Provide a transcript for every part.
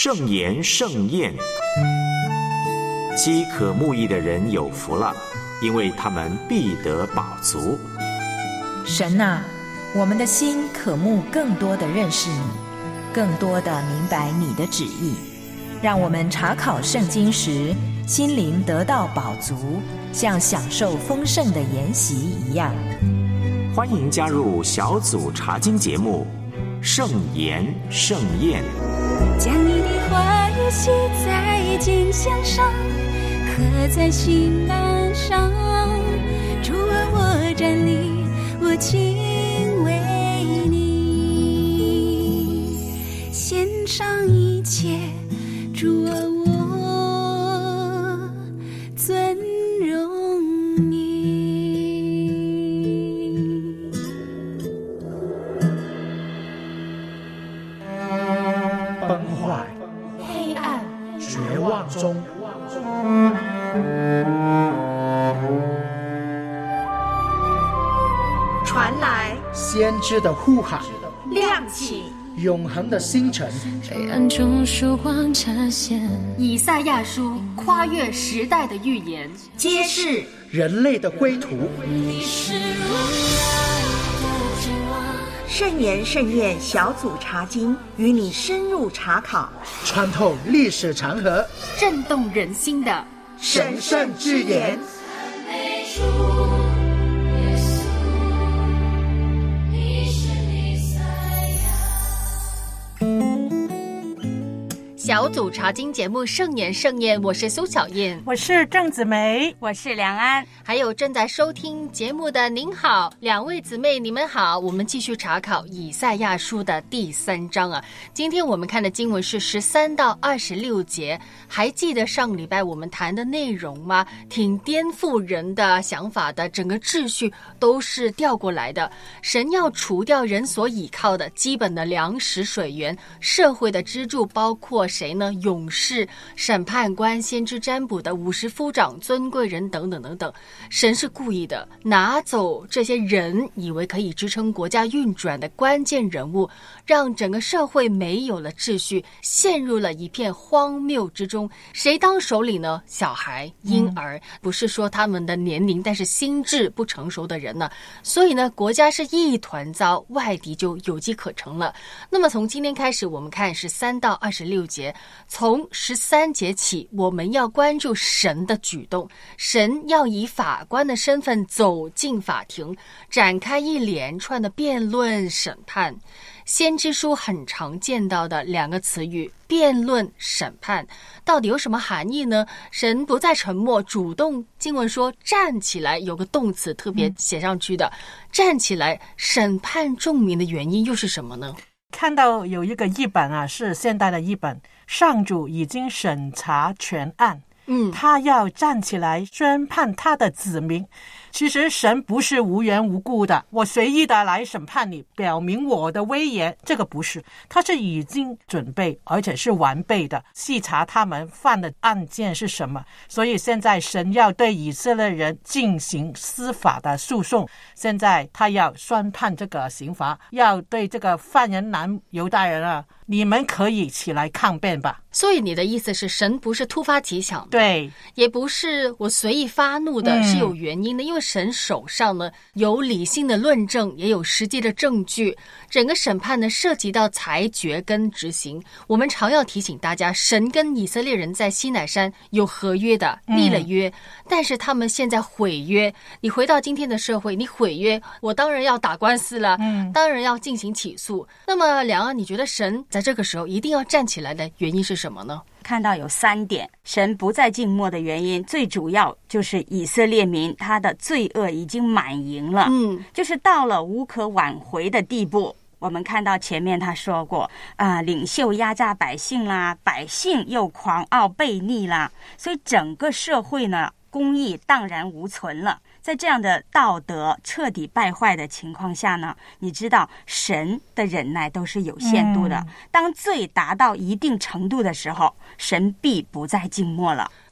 圣言盛宴。饥渴慕义的人有福了，因为他们必得饱足。 神啊，我们的心渴慕更多的认识你，更多的明白你的旨意，让我们查考圣经时心灵得到饱足，像享受丰盛的筵席一样。 欢迎加入小组查经节目圣言盛宴。 将你的话语写在经箱上，刻在心栏上。主啊，我站立，我敬畏你，献上一切。主啊，我尊荣你。 崩坏、 黑暗、 绝望中， 传来先知的呼喊， 亮起永恒的星辰。 黑暗中曙光呈现， 以赛亚书跨越时代的预言， 揭示人类的归途。 你是我爱的指望。 圣言盛宴小组查经，与你深入查考， 穿透历史长河， 震动人心的神圣之言。 小组查经节目圣言盛宴，我是苏小燕， 我是郑子梅， 我是梁安， 还有正在收听节目的您好，两位姊妹你们好。我们继续查考以赛亚书的第3章啊。今天我们看的经文是13到26节，还记得上礼拜我们谈的内容吗？挺颠覆人的想法的，整个秩序都是调过来的。神要除掉人所倚靠的基本的粮食、水源，社会的支柱包括谁呢？勇士、审判官、先知占卜的50夫长、尊贵人等等等等。神是故意的，拿走这些人以为可以支撑国家运转的关键人物，让整个社会没有了秩序，陷入了一片荒谬之中。谁当首领呢？小孩、婴儿，不是说他们的年龄，但是心智不成熟的人呢。所以呢，国家是一团糟，外敌就有机可乘了。那么从今天开始，我们看13到26节。从13节起，我们要关注神的举动。神要以法官的身份走进法庭，展开一连串的辩论审判。先知书很常见到的2个词语，辩论、审判，到底有什么含义呢？神不再沉默，主动，经文说站起来，有个动词特别写上去的，站起来审判众民的原因又是什么呢？ 看到有一个译本啊，是现代的译本，上主已经审查全案，他要站起来宣判他的子民。其实神不是无缘无故的，我随意的来审判你，表明我的威严，这个不是，他是已经准备而且是完备的，细查他们犯的案件是什么。所以现在神要对以色列人进行司法的诉讼，现在他要宣判这个刑罚，要对这个犯人男犹大人啊，你们可以起来抗辩吧。 所以你的意思是，神不是突发奇想的， 对， 也不是我随意发怒的，是有原因的。因为神手上呢有理性的论证，也有实际的证据。整个审判呢涉及到裁决跟执行。我们常要提醒大家，神跟以色列人在西乃山有合约的，立了约，但是他们现在毁约。你回到今天的社会，你毁约，我当然要打官司了，当然要进行起诉。那么梁安，你觉得神在这个时候一定要站起来的原因是什么呢？ 看到有3点，神不再静默的原因，最主要就是以色列民他的罪恶已经满盈了，就是到了无可挽回的地步。我们看到前面他说过领袖压榨百姓啦，百姓又狂傲悖逆啦，所以整个社会呢公义荡然无存了。在这样的道德彻底败坏的情况下呢，你知道神的忍耐都是有限度的，当罪达到一定程度的时候，神必不再静默了。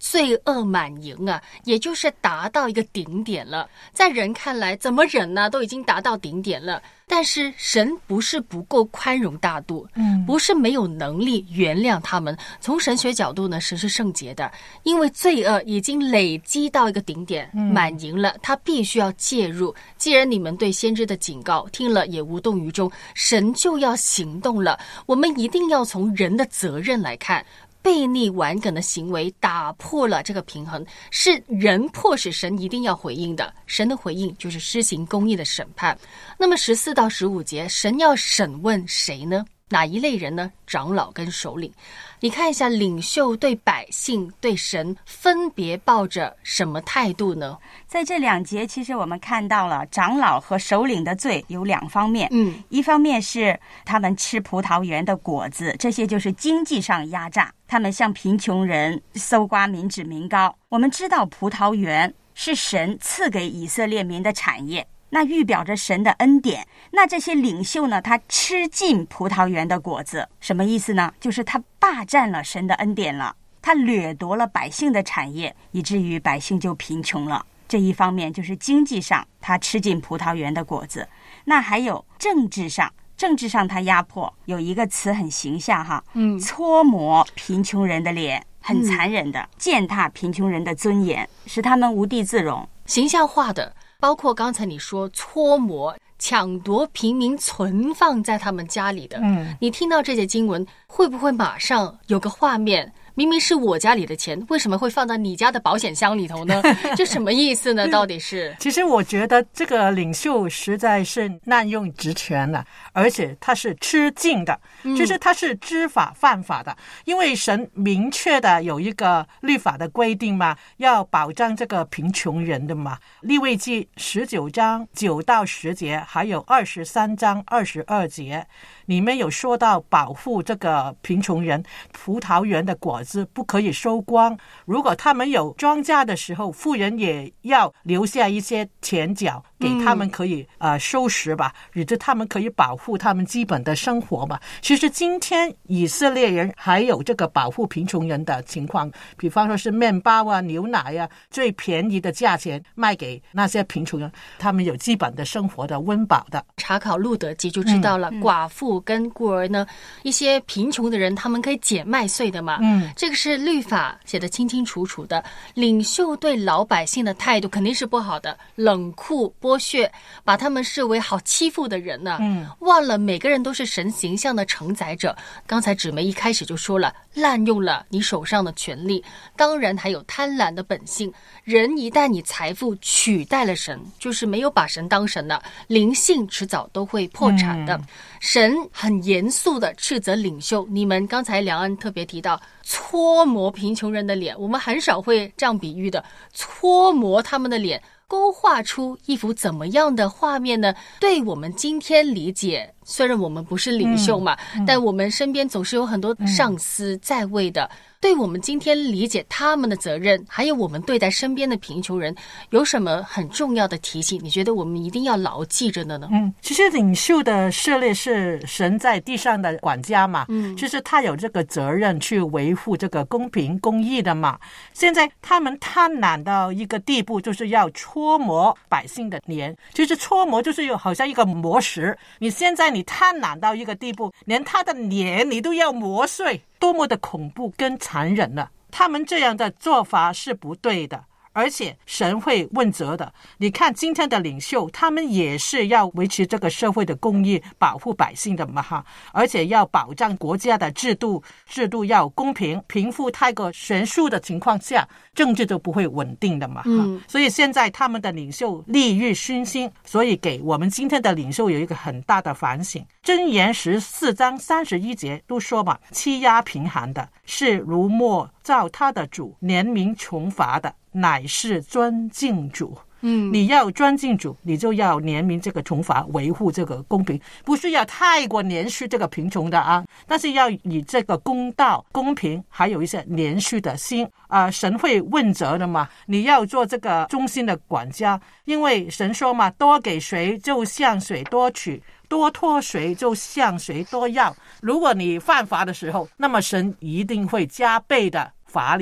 罪恶满盈啊，也就是达到一个顶点了。在人看来，怎么忍呢？都已经达到顶点了。但是神不是不够宽容大度，不是没有能力原谅他们。从神学角度呢，神是圣洁的，因为罪恶已经累积到一个顶点，满盈了，他必须要介入。既然你们对先知的警告听了也无动于衷，神就要行动了。我们一定要从人的责任来看，悖逆顽梗的行为打破了这个平衡，是人迫使神一定要回应的。神的回应就是施行公义的审判。那么14到15节，神要审问谁呢？哪一类人呢？长老跟首领。你看一下领袖对百姓对神分别抱着什么态度呢？ 在这2节其实我们看到了长老和首领的罪有2方面。一方面是他们吃葡萄园的果子，这些就是经济上压榨，他们向贫穷人搜刮民脂民膏。我们知道葡萄园是神赐给以色列民的产业，那预表着神的恩典。那这些领袖呢，他吃尽葡萄园的果子，什么意思呢？就是他霸占了神的恩典了，他掠夺了百姓的产业，以至于百姓就贫穷了。这一方面就是经济上他吃尽葡萄园的果子。那还有政治上他压迫，有一个词很形象哈，搓磨贫穷人的脸，很残忍的践踏贫穷人的尊严，使他们无地自容。 形象化的包括刚才你说搓磨抢夺平民存放在他们家里的，你听到这些经文会不会马上有个画面，明明是我家里的钱，为什么会放到你家的保险箱里头呢？这什么意思呢？到底是？ 其实我觉得这个领袖实在是滥用职权了，而且他是吃尽的，就是他是知法犯法的。因为神明确的有一个律法的规定嘛，要保障这个贫穷人的嘛。利未记19章9到10节，还有23章22节，里面有说到保护这个贫穷人，葡萄园的果子不可以收光，如果他们有庄稼的时候，妇人也要留下一些田角给他们可以收拾吧，以致他们可以保护他们基本的生活吧。其实今天以色列人还有这个保护贫穷人的情况，比方说是面包啊、牛奶啊，最便宜的价钱卖给那些贫穷人，他们有基本的生活的温饱的。 查考路德记就知道了，寡妇跟孤儿呢，一些贫穷的人他们可以减麦穗的嘛，这个是律法写得清清楚楚的。领袖对老百姓的态度肯定是不好的，冷酷剥削，把他们视为好欺负的人呢，忘了每个人都是神形象的承载者。刚才芷梅一开始就说了，滥用了你手上的权力，当然还有贪婪的本性。人一旦你财富取代了神，就是没有把神当神了，灵性迟早都会破产的。神很严肃的斥责领袖，你们刚才梁安特别提到搓磨贫穷人的脸，我们很少会这样比喻的，搓磨他们的脸，勾画出一幅怎么样的画面呢？对我们今天理解，虽然我们不是领袖嘛，但我们身边总是有很多上司在位的，对我们今天理解他们的责任，还有我们对待身边的贫穷人，有什么很重要的提醒？你觉得我们一定要牢记着的呢？ 其实领袖的设立是神在地上的管家嘛，其实他有这个责任去维护这个公平公义的嘛。现在他们贪婪到一个地步，就是要搓磨百姓的脸，就是搓磨就是有好像一个磨石，你现在你贪婪到一个地步，连他的脸你都要磨碎，多么的恐怖跟残忍了。他们这样的做法是不对的，而且神会问责的。你看今天的领袖，他们也是要维持这个社会的公义，保护百姓的嘛哈，而且要保障国家的制度要公平，贫富太过悬殊的情况下，政治就不会稳定的嘛哈。所以现在他们的领袖利欲熏心，所以给我们今天的领袖有一个很大的反省。箴言14章31节都说嘛，欺压贫寒的是如墨照他的主，怜悯穷乏的乃是尊敬主。你要尊敬主，你就要怜悯这个穷乏，维护这个公平，不是要太过连续这个贫穷的啊，但是要以这个公道、公平，还有一些连续的心神会问责的嘛。你要做这个忠心的管家，因为神说嘛，多给谁就向谁多取，多托谁就向谁多要。如果你犯法的时候，那么神一定会加倍的罚你的。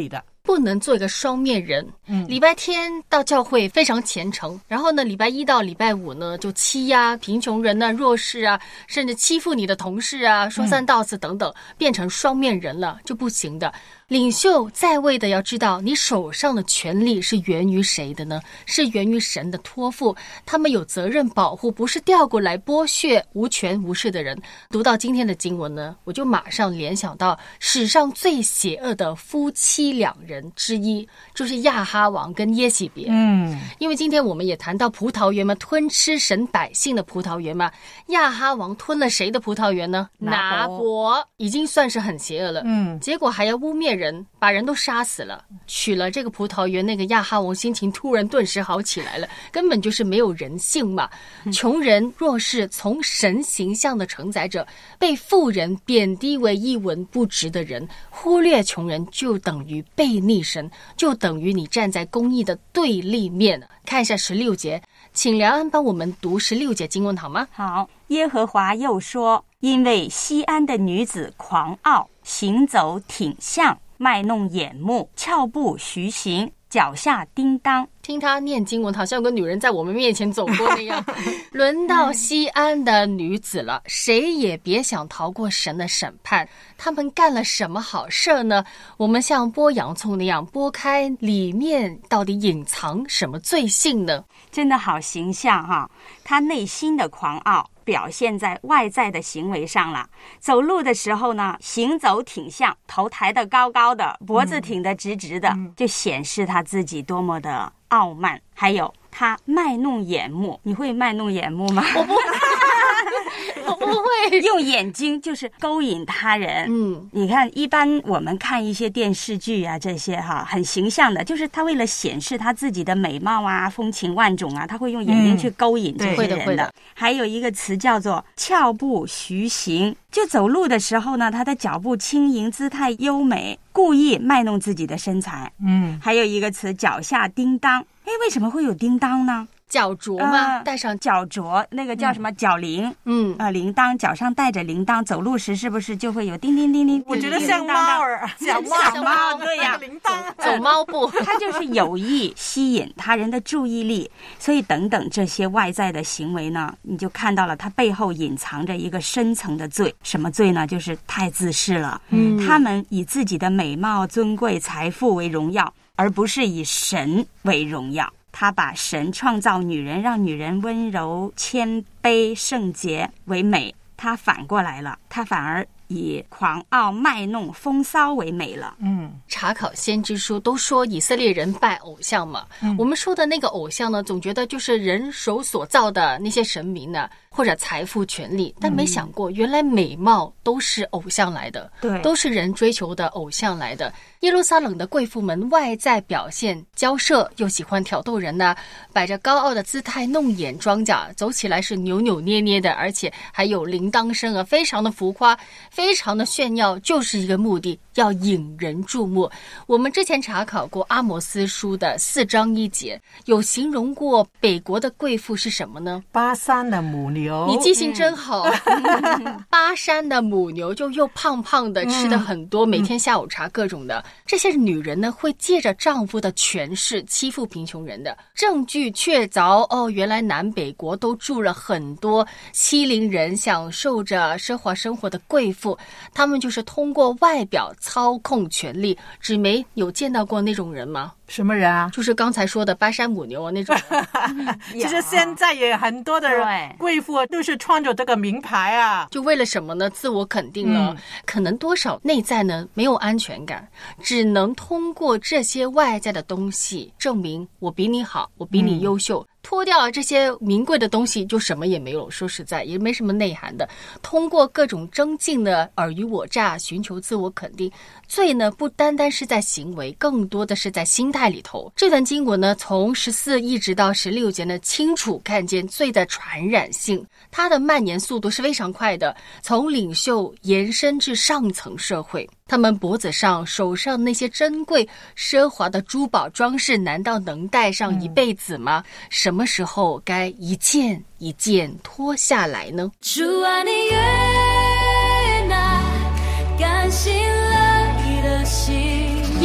不能做一个双面人。礼拜天到教会非常虔诚，然后呢，礼拜一到礼拜五呢就欺压贫穷人啊、弱势啊，甚至欺负你的同事啊，说三道四等等，变成双面人了，就不行的。领袖在位的要知道，你手上的权力是源于谁的呢？是源于神的托付，他们有责任保护，不是调过来剥削无权无势的人。读到今天的经文呢，我就马上联想到史上最邪恶的夫妻两人之一，就是亚哈王跟耶洗别。因为今天我们也谈到葡萄园嘛，吞吃神百姓的葡萄园嘛，亚哈王吞了谁的葡萄园呢？拿伯，已经算是很邪恶了。结果还要污蔑人，把人都杀死了，取了这个葡萄园。那个亚哈王心情突然顿时好起来了，根本就是没有人性嘛。穷人若是从神形象的承载者，被富人贬低为一文不值的人，忽略穷人就等于背逆神，就等于你站在公义的对立面。看一下16节，请梁安帮我们读16节经文好吗？ 好，耶和华又说，因为西安的女子狂傲，行走挺项，卖弄眼目，俏步徐行，脚下叮当。 听他念经文，好像有个女人在我们面前走过那样。轮到西安的女子了，谁也别想逃过神的审判。他们干了什么好事呢？我们像剥洋葱那样剥开，里面到底隐藏什么罪性呢？ 真的好形象哈，他内心的狂傲表现在外在的行为上了。走路的时候呢，行走挺项，头抬得高高的，脖子挺得直直的，就显示他自己多么的傲慢。还有他卖弄眼目，你会卖弄眼目吗？ 我不会。我不会。 用眼睛就是勾引他人。你看一般我们看一些电视剧啊，这些哈很形象的，就是他为了显示他自己的美貌啊、风情万种啊，他会用眼睛去勾引这些人的。还有一个词叫做俏步徐行，就走路的时候呢，他的脚步轻盈，姿态优美，故意卖弄自己的身材。还有一个词脚下叮当。为什么会有叮当呢？ 脚镯吗？带上脚镯，那个叫什么脚铃？铃铛，脚上带着铃铛，走路时是不是就会有叮叮叮叮？ 我觉得像猫儿， 小猫，对呀， 铃铛， 走猫步。 它就是有意吸引他人的注意力，所以等等这些外在的行为呢，你就看到了它背后隐藏着一个深层的罪。什么罪呢？就是太自恃了。他们以自己的美貌、尊贵、财富为荣耀，而不是以神为荣耀。他把神创造女人，让女人温柔、谦卑、圣洁为美，他反过来了，他反而以狂傲、卖弄、风骚为美了。 查考先知书都说以色列人拜偶像嘛，我们说的那个偶像呢，总觉得就是人手所造的那些神明呢，或者财富、权力，但没想过原来美貌都是偶像来的，对，都是人追求的偶像来的。耶路撒冷的贵妇们外在表现骄奢，又喜欢挑逗人呢，摆着高傲的姿态，弄眼装甲，走起来是扭扭捏捏的，而且还有铃铛声啊，非常的浮夸，非常的炫耀，就是一个目的，要引人注目。我们之前查考过阿摩斯书的4章1节，有形容过北国的贵妇是什么呢？ 巴珊的母牛。 你记性真好。巴珊的母牛就又胖胖的，吃的很多，每天下午茶各种的。这些女人呢，会借着丈夫的权势欺负贫穷人的。证据确凿，原来南北国都住了很多欺凌人、享受着奢华生活的贵妇，她们就是通过外表操控权力。芷梅有见到过那种人吗？ 什么人啊？ 就是刚才说的巴珊母牛啊那种人。 其实现在也很多的人贵妇都是穿着这个名牌啊， 就为了什么呢？自我肯定了，可能多少内在呢没有安全感，只能通过这些外在的东西证明我比你好，我比你优秀。脱掉这些名贵的东西，就什么也没有，说实在也没什么内涵的。通过各种争竞的尔虞我诈，寻求自我肯定。罪呢，不单单是在行为，更多的是在心态里头。这段经文呢，从14一直到16节呢，清楚看见罪的传染性，它的蔓延速度是非常快的，从领袖延伸至上层社会。他们脖子上、手上那些珍贵奢华的珠宝装饰，难道能戴上一辈子吗？什么时候该一件一件脱下来呢？ 主啊，你悦纳甘心乐意的心， 殷勤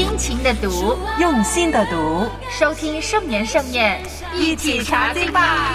的读， 用心的读， 收听圣言盛宴，一起查经吧。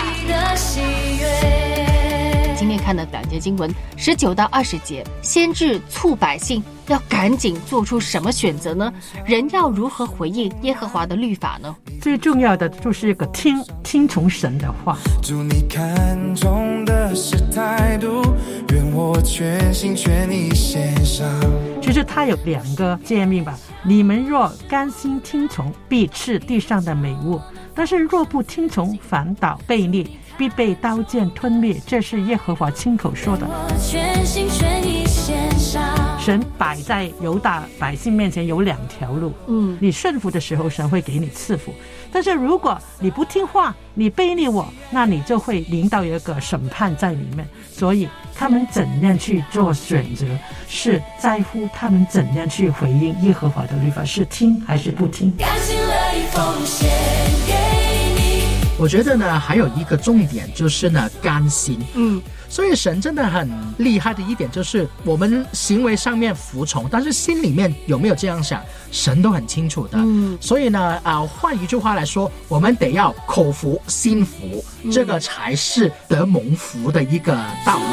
今天看的2节经文19到20节，先知促百姓要赶紧做出什么选择呢？人要如何回应耶和华的律法呢？ 最重要的就是一个听从神的话。 主你看重的是态度，愿我全心全意献上。 其实它有2个诫命吧，你们若甘心听从，必吃地上的美物，但是若不听从，反倒悖逆，必被刀剑吞灭，这是耶和华亲口说的。 全心全意献上。 神摆在犹大百姓面前有2条路，你顺服的时候，神会给你赐福，但是如果你不听话，你悖逆我，那你就会临到一个审判在里面。所以他们怎样去做选择，是在乎他们怎样去回应耶和华的律法，是听还是不听。 甘心乐意奉献给你。 我觉得呢，还有一个重点就是呢，甘心。所以神真的很厉害的一点就是我们行为上面服从，但是心里面有没有这样想，神都很清楚的。所以呢换一句话来说，我们得要口服心服，这个才是得蒙福的一个道路。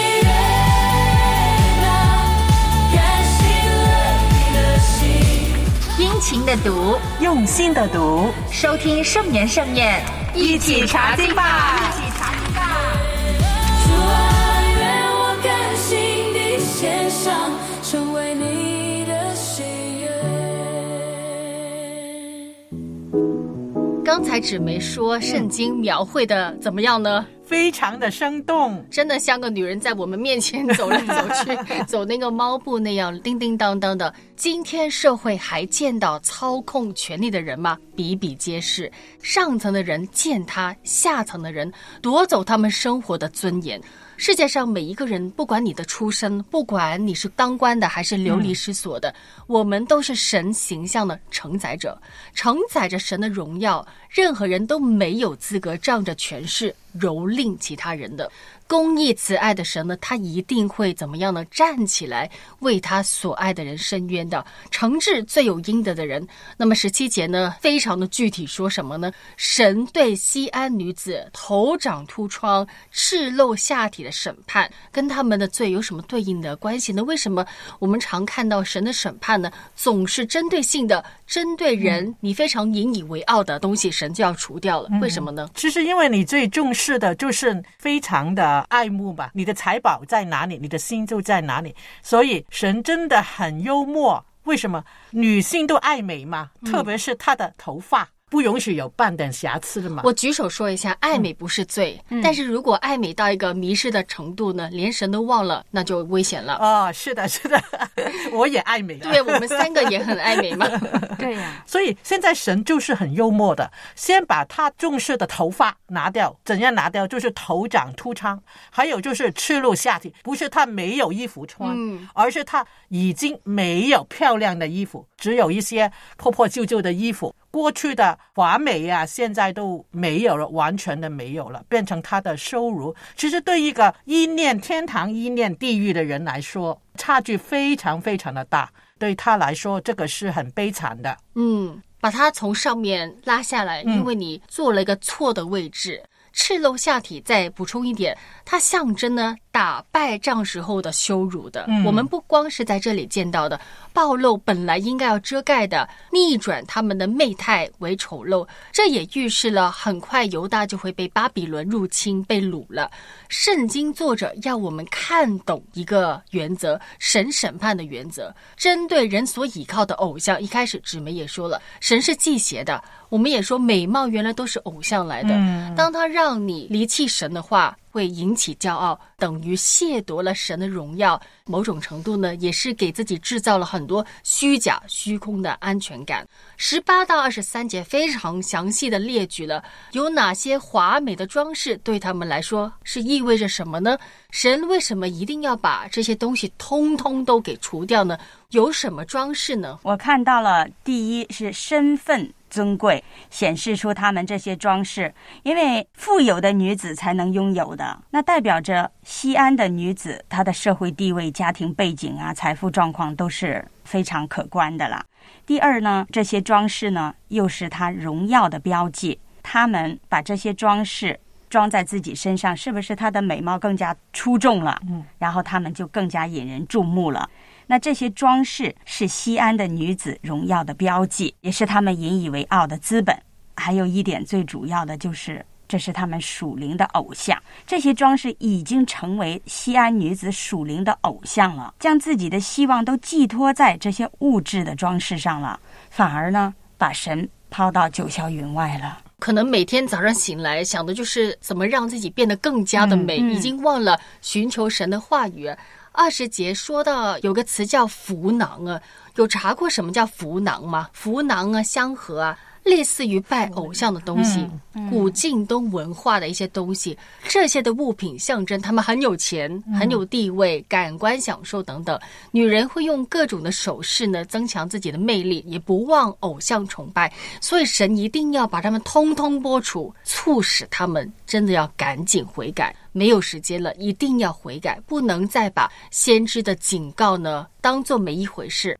殷勤的读， 用心的读， 收听圣言盛宴，一起查经吧。 献上，成为你的喜悦。 刚才芷梅说圣经描绘的怎么样呢？ 非常的生动， 真的像个女人在我们面前走来走去，走那个猫步那样叮叮当当的。今天社会还见到操控权力的人吗？比比皆是，上层的人践踏下层的人，夺走他们生活的尊严。世界上每一个人，不管你的出身，不管你是当官的还是流离失所的，我们都是神形象的承载者，承载着神的荣耀。任何人都没有资格仗着权势蹂躏其他人的。公义慈爱的神呢，他一定会怎么样呢？站起来为他所爱的人伸冤的，惩治罪有应得的人。那么17节呢，非常的具体，说什么呢？神对西安女子头长秃疮、赤露下体的审判，跟他们的罪有什么对应的关系呢？为什么我们常看到神的审判呢，总是针对性的，针对人你非常引以为傲的东西，神就要除掉了？为什么呢？ 其实因为你最重视的就是非常的爱慕吧，你的财宝在哪里，你的心就在哪里。所以神真的很幽默。为什么？女性都爱美嘛，特别是她的头发不允许有半点瑕疵的嘛。 我举手说一下，爱美不是罪，但是如果爱美到一个迷失的程度呢，连神都忘了，那就危险了。 哦，是的，是的，我也爱美。 对，我们3个也很爱美嘛。 对呀。 所以现在神就是很幽默的，先把他重视的头发拿掉。怎样拿掉？就是头长秃疮，还有就是赤露下体。不是他没有衣服穿，而是他已经没有漂亮的衣服，只有一些破破旧旧的衣服。过去的华美啊，现在都没有了，完全的没有了，变成他的收入。其实对一个一念天堂一念地狱的人来说，差距非常非常的大，对他来说这个是很悲惨的。 把他从上面拉下来，因为你做了一个错的位置。赤露下体，再补充一点，它象征呢打败仗时候的羞辱的。我们不光是在这里见到的暴露本来应该要遮盖的，逆转他们的媚态为丑陋，这也预示了很快犹大就会被巴比伦入侵，被掳了。圣经作者要我们看懂一个原则，神审判的原则，针对人所倚靠的偶像。一开始芷梅也说了，神是忌邪的，我们也说美貌原来都是偶像来的。当他让你离弃神的话，会引起骄傲，等于亵渎了神的荣耀。某种程度呢，也是给自己制造了很多虚假虚空的安全感。18到23节非常详细的列举了有哪些华美的装饰对他们来说是意味着什么呢？神为什么一定要把这些东西通通都给除掉呢？有什么装饰呢？ 我看到了，第一是身份尊贵，显示出他们这些装饰，因为富有的女子才能拥有的，那代表着西安的女子她的社会地位、家庭背景啊、财富状况都是非常可观的了。第二呢，这些装饰呢又是她荣耀的标记，他们把这些装饰装在自己身上，是不是她的美貌更加出众了？然后他们就更加引人注目了。那这些装饰是西安的女子荣耀的标记，也是他们引以为傲的资本。还有一点最主要的就是，这是他们属灵的偶像。这些装饰已经成为西安女子属灵的偶像了，将自己的希望都寄托在这些物质的装饰上了，反而呢，把神抛到九霄云外了。 可能每天早上醒来想的就是怎么让自己变得更加的美，已经忘了寻求神的话语。20节说到有个词叫福囊啊，有查过什么叫福囊吗？福囊啊，香盒啊，类似于拜偶像的东西，古晋东文化的一些东西，这些的物品象征他们很有钱、很有地位、感官享受等等。女人会用各种的首饰呢，增强自己的魅力，也不忘偶像崇拜，所以神一定要把他们通通剥除，促使他们真的要赶紧悔改。没有时间了，一定要悔改，不能再把先知的警告呢当作没一回事。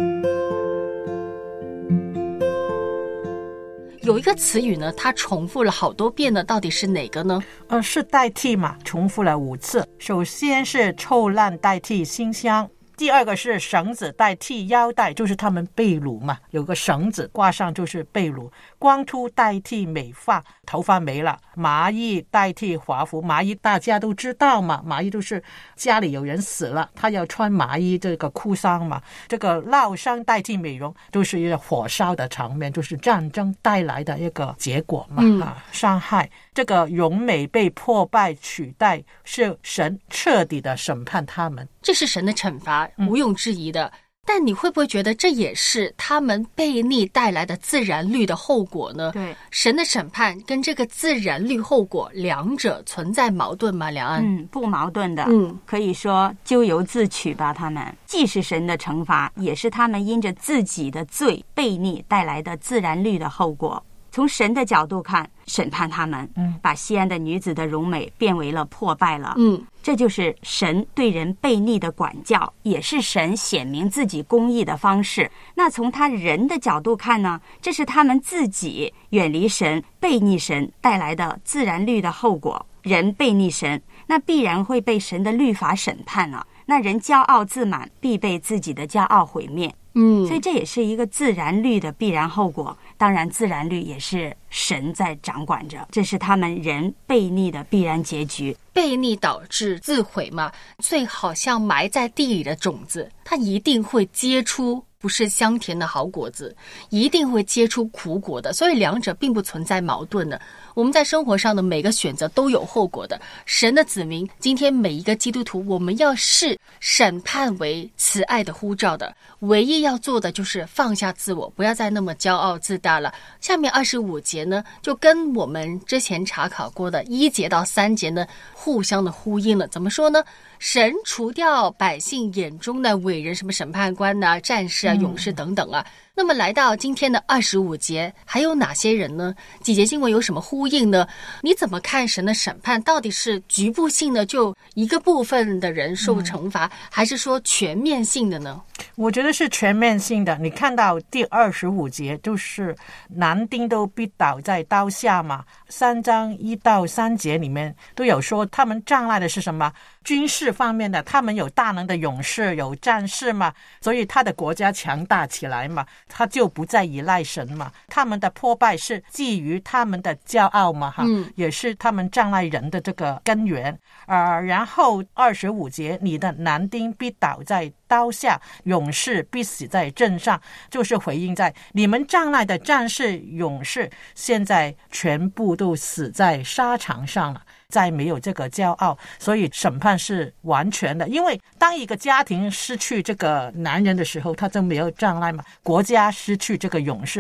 有一个词语呢，它重复了好多遍呢，到底是哪个呢？ 是代替嘛，重复了5次。首先是臭烂代替馨香，第二个是绳子代替腰带，就是他们被掳嘛，有个绳子挂上就是被掳。光秃代替美发，头发没了。麻衣代替华服，麻衣大家都知道嘛，麻衣都是家里有人死了，他要穿麻衣，这个哭丧嘛。这个烙伤代替美容，都是一个火烧的场面，就是战争带来的一个结果嘛，伤害。这个荣美被破败取代，是神彻底的审判他们， 这是神的惩罚，毋庸置疑的。但你会不会觉得这也是他们悖逆带来的自然律的后果呢？ 对， 神的审判跟这个自然律后果两者存在矛盾吗？梁安？ 不矛盾的。可以说咎由自取吧。他们既是神的惩罚，也是他们因着自己的罪悖逆带来的自然律的后果。从神的角度看，审判他们，把西安的女子的荣美变为了破败了。这就是神对人悖逆的管教，也是神显明自己公义的方式。那从他人的角度看呢，这是他们自己远离神、悖逆神带来的自然律的后果。人悖逆神，那必然会被神的律法审判了。那人骄傲自满，必被自己的骄傲毁灭。所以这也是一个自然律的必然后果。当然自然律也是神在掌管着，这是他们人悖逆的必然结局。 悖逆导致自毁嘛，最好像埋在地里的种子，它一定会结出不是香甜的好果子，一定会结出苦果的，所以两者并不存在矛盾的。我们在生活上的每个选择都有后果的。神的子民，今天每一个基督徒，我们要视审判为慈爱的呼召的，唯一要做的就是放下自我，不要再那么骄傲自大了。下面25节呢，就跟我们之前查考过的1节到3节呢互相的呼应了。怎么说呢？神除掉百姓眼中的伟人，什么审判官啊、战士啊、勇士等等啊。那么来到今天的25节，还有哪些人呢？几节经文有什么呼应呢？你怎么看神的审判？到底是局部性的，就一个部分的人受惩罚，还是说全面性的呢？ 我觉得是全面性的。你看到第25节，就是男丁都必倒在刀下嘛。3章1到3节里面都有说，他们障碍的是什么？军事方面的，他们有大能的勇士，有战士嘛，所以他的国家强大起来嘛，他就不再依赖神嘛。他们的破败是基于他们的骄傲嘛，也是他们障碍人的这个根源。然后25节，你的男丁必倒在刀下，勇士必死在阵上，就是回应在你们障碍的战士、勇士，现在全部都死在沙场上了。再没有这个骄傲，所以审判是完全的。因为当一个家庭失去这个男人的时候，他就没有障碍嘛。国家失去这个勇士，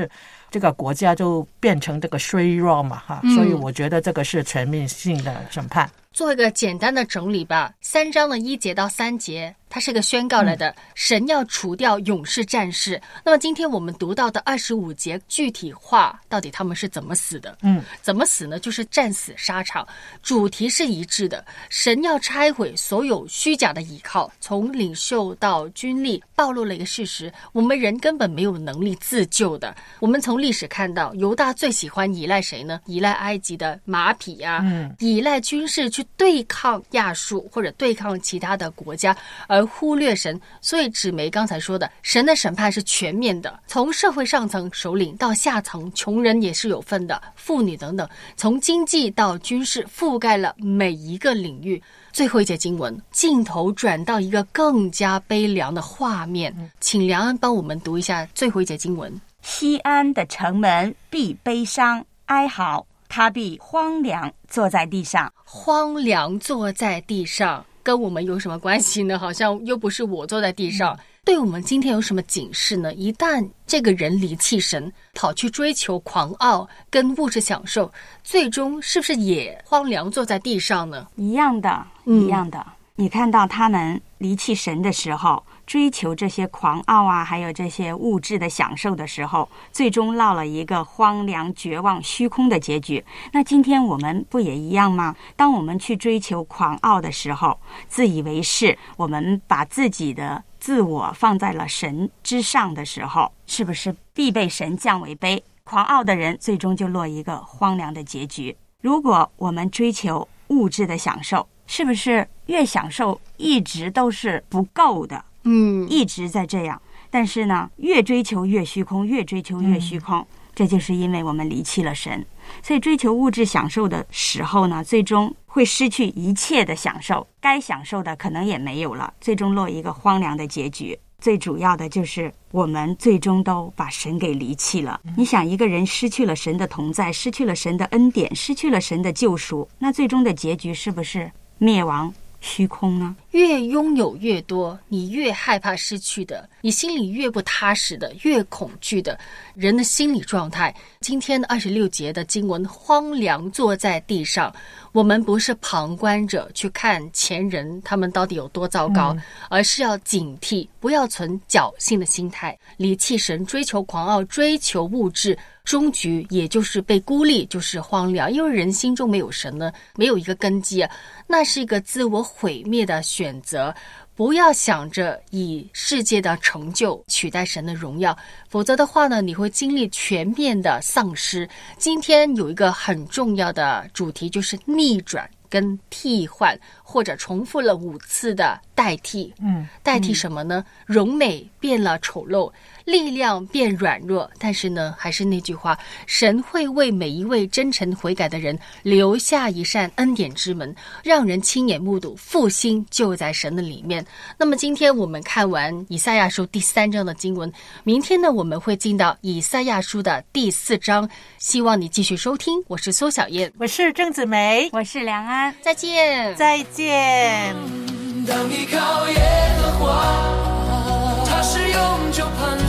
这个国家就变成这个衰弱嘛所以我觉得这个是全面性的审判。 做一个简单的整理吧，3章的1节到3节，它是一个宣告来的，神要除掉勇士战士。那么今天我们读到的25节具体化到底他们是怎么死的？怎么死呢？就是战死沙场，主题是一致的，神要拆毁所有虚假的倚靠，从领袖到军力，暴露了一个事实，我们人根本没有能力自救的。我们从历史看到，犹大最喜欢依赖谁呢？依赖埃及的马匹啊，依赖军事去对抗亚述或者对抗其他的国家，而忽略神。所以芷梅刚才说的，神的审判是全面的，从社会上层首领到下层穷人也是有份的，妇女等等，从经济到军事覆盖了每一个领域。最后一节经文，镜头转到一个更加悲凉的画面，请梁安帮我们读一下最后一节经文。 西安的城门必悲伤哀嚎，他必荒凉坐在地上。 荒凉坐在地上跟我们有什么关系呢？好像又不是我坐在地上，对我们今天有什么警示呢？一旦这个人离弃神，跑去追求狂傲跟物质享受，最终是不是也荒凉坐在地上呢？ 一样的，一样的。你看到他们离弃神的时候，追求这些狂傲啊，还有这些物质的享受的时候，最终落了一个荒凉、绝望、虚空的结局。那今天我们不也一样吗？当我们去追求狂傲的时候，自以为是，我们把自己的自我放在了神之上的时候，是不是必被神降为卑？狂傲的人最终就落一个荒凉的结局。如果我们追求物质的享受，是不是越享受一直都是不够的？一直在这样，但是呢，越追求越虚空，越追求越虚空，这就是因为我们离弃了神。所以追求物质享受的时候呢，最终会失去一切的享受，该享受的可能也没有了，最终落一个荒凉的结局。最主要的就是我们最终都把神给离弃了。你想，一个人失去了神的同在，失去了神的恩典，失去了神的救赎，那最终的结局是不是灭亡虚空呢？ 越拥有越多，你越害怕失去的，你心里越不踏实的，越恐惧的，人的心理状态。今天的26节的经文，荒凉坐在地上，我们不是旁观者去看前人他们到底有多糟糕，而是要警惕，不要存侥幸的心态，离弃神，追求狂傲，追求物质，终局也就是被孤立，就是荒凉。因为人心中没有神呢，没有一个根基啊，那是一个自我毁灭的选择。不要想着以世界的成就取代神的荣耀，否则的话呢，你会经历全面的丧失。今天有一个很重要的主题，就是逆转跟替换，或者重复了5次的代替。代替什么呢？荣美变了丑陋，力量变软弱。但是呢，还是那句话，神会为每一位真诚悔改的人留下一扇恩典之门，让人亲眼目睹复兴就在神的里面。那么今天我们看完以赛亚书第3章的经文，明天呢，我们会进到以赛亚书的第4章。希望你继续收听，我是苏小燕， 我是郑子梅， 我是梁安， 再见， 再见。 当你靠耶和华，他是永久盼